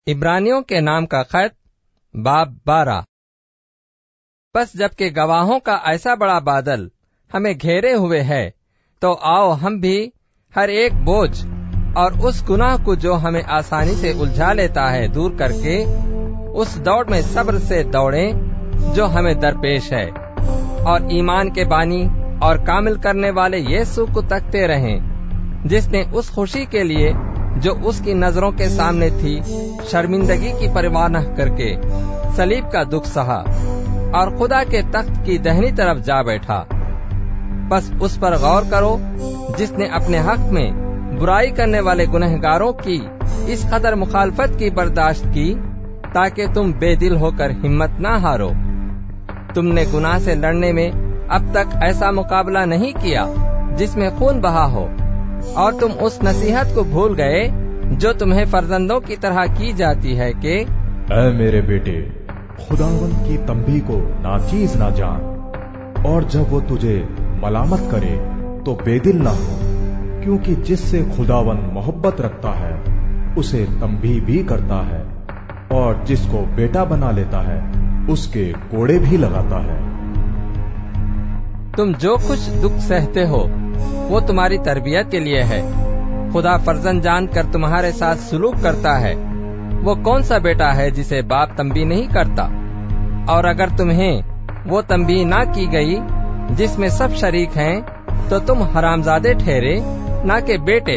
इब्रानियों के नाम का खत बाब 12। बस जबकि गवाहों का ऐसा बड़ा बादल हमें घेरे हुए है, तो आओ हम भी हर एक बोझ और उस गुनाह को जो हमें आसानी से उलझा लेता है दूर करके उस दौड़ में सब्र से दौड़ें जो हमें दरपेश है, और ईमान के बानी और कामिल करने वाले यीशु को तकते रहें, जिसने उस खुशी के लिए जो उसकी नजरों के सामने थी शर्मिंदगी की परवाह न करके सलीब का दुख सहा और खुदा के तख्त की दाहिनी तरफ जा बैठा। बस उस पर गौर करो जिसने अपने हक में बुराई करने वाले गुनहगारों की इस कदर मुखालफत की बर्दाश्त की, ताकि तुम बेदिल होकर हिम्मत न हारो। तुमने गुनाह से लड़ने में अब तक ऐसा मुकाबला नहीं किया जिसमें खून बहा हो, और तुम उस नसीहत को भूल गए जो तुम्हें फर्जंदों की तरह की जाती है कि ऐ मेरे बेटे, खुदावंद की तंबी को नाचीज ना जान, और जब वो तुझे मलामत करे तो बेदिल ना हो, क्योंकि जिससे खुदावंद मोहब्बत रखता है उसे तंबी भी करता है, और जिसको बेटा बना लेता है उसके कोड़े भी लगाता है। तुम जो कुछ दुख सहते हो वो तुम्हारी तरबियत के लिए है। खुदा फर्जंद जानकर तुम्हारे साथ सुलूक करता है। वो कौन सा बेटा है जिसे बाप तंबी नहीं करता? और अगर तुम्हें वो तंबी ना की गई जिसमें सब शरीक हैं, तो तुम हरामजादे ठहरे, ना के बेटे।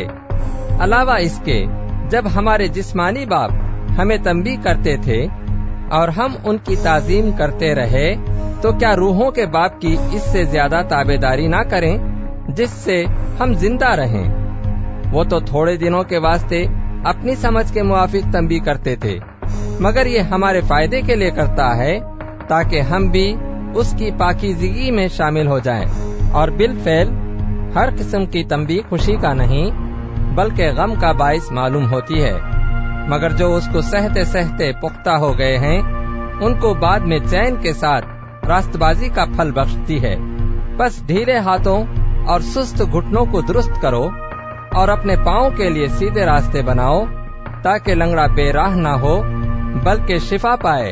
अलावा इसके, जब हमारे जिस्मानी बाप हमें तंबी करते थे और हम उनकी ताजीम करते रहे, तो क्या रूहों के बाप की इससे ज्यादा ताबेदारी ना करें जिससे हम जिंदा रहें। वो तो थोड़े दिनों के वास्ते अपनी समझ के मुआफिक तंबी करते थे, मगर ये हमारे फायदे के लिए करता है, ताकि हम भी उसकी पाकीज़गी में शामिल हो जाएं। और बिलफेल हर किस्म की तंबी खुशी का नहीं बल्कि गम का बाइस मालूम होती है, मगर जो उसको सहते सहते पुख्ता हो गए हैं उनको बाद में चैन के साथ रास्तबाजी का फल बख्शती है। बस ढीले हाथों और सुस्त घुटनों को दुरुस्त करो और अपने पाँव के लिए सीधे रास्ते बनाओ, ताकि लंगड़ा बेराह ना हो बल्कि शिफा पाए।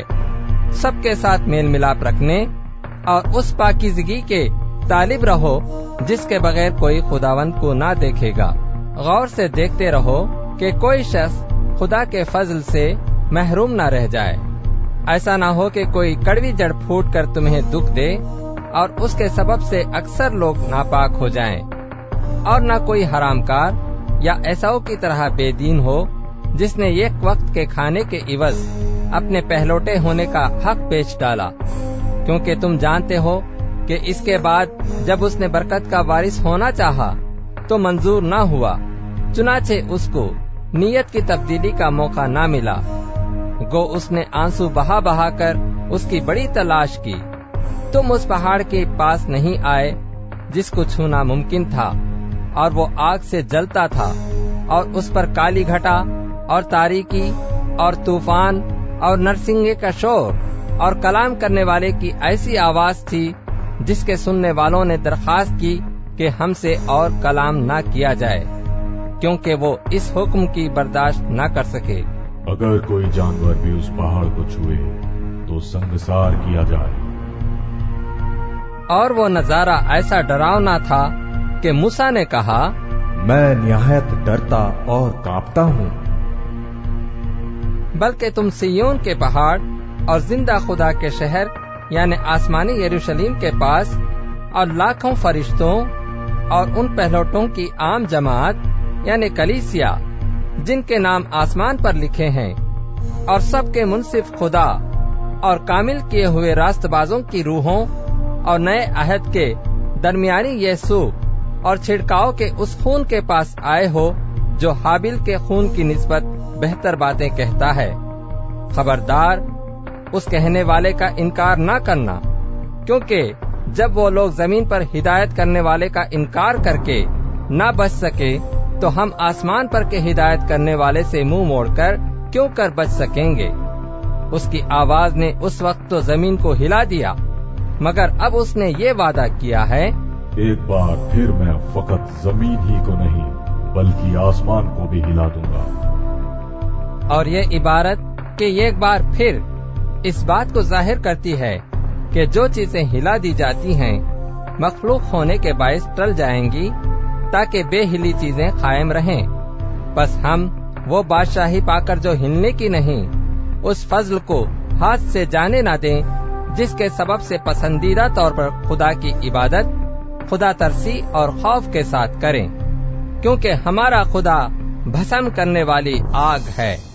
सबके साथ मेल मिलाप रखने और उस पाकीज़गी के तालिब रहो जिसके बगैर कोई खुदावंद को ना देखेगा। गौर से देखते रहो कि कोई शख्स खुदा के फजल से महरूम ना रह जाए। ऐसा ना हो कि कोई कड़वी जड़ फूट कर तुम्हें दुख दे और उसके सबब से अक्सर लोग नापाक हो जाएं, और न कोई हरामकार या ऐसाओं की तरह बेदीन हो जिसने एक वक्त के खाने के इवज अपने पहलौटे होने का हक बेच डाला, क्योंकि तुम जानते हो कि इसके बाद जब उसने बरकत का वारिस होना चाहा तो मंजूर न हुआ, चुनाचे उसको नीयत की तब्दीली का मौका न मिला। गो उसने आंसू बहा बहा कर उसकी बड़ी तलाश की। तुम उस पहाड़ के पास नहीं आए जिसको छूना मुमकिन था, और वो आग से जलता था, और उस पर काली घटा और तारीकी और तूफान और नरसिंगे का शोर और कलाम करने वाले की ऐसी आवाज थी जिसके सुनने वालों ने दरखास्त की कि हमसे और कलाम ना किया जाए, क्योंकि वो इस हुक्म की बर्दाश्त ना कर सके। अगर कोई जानवर भी उस पहाड़ को छुए तो संगसार किया जाए। और वो नजारा ऐसा डरावना था कि मूसा ने कहा, मैं निहायत डरता और कांपता हूँ। बल्कि तुम सिय्योन के पहाड़ और जिंदा खुदा के शहर यानी आसमानी यरूशलेम के पास और लाखों फरिश्तों और उन पहलौटों की आम जमात यानी कलीसिया जिनके नाम आसमान पर लिखे हैं, और सबके मुनसिफ खुदा और कामिल किए हुए रास्तबाजों की रूहों और नए अहद के दरमियानी यीशु और छिड़काव के उस खून के पास आए हो जो हाबिल के खून की निस्बत बेहतर बातें कहता है। खबरदार उस कहने वाले का इनकार न करना, क्योंकि जब वो लोग जमीन पर हिदायत करने वाले का इनकार करके न बच सके, तो हम आसमान पर के हिदायत करने वाले से मुंह मोड़कर क्यों कर बच सकेंगे। उसकी आवाज ने उस वक्त तो जमीन को हिला दिया, मगर अब उसने ये वादा किया है, एक बार फिर मैं फकत जमीन ही को नहीं बल्कि आसमान को भी हिला दूंगा। اور یہ عبارت کہ ایک بار پھر اس بات کو ظاہر کرتی ہے کہ جو چیزیں ہلا دی جاتی ہیں مخلوق ہونے کے باعث ٹل جائیں گی تاکہ بے ہلی چیزیں قائم رہیں۔ بس ہم وہ بادشاہی پا کر جو ہلنے کی نہیں، اس فضل کو ہاتھ سے جانے نہ دیں جس کے سبب سے پسندیدہ طور پر خدا کی عبادت خدا ترسی اور خوف کے ساتھ کریں، کیونکہ ہمارا خدا بھسم کرنے والی آگ ہے۔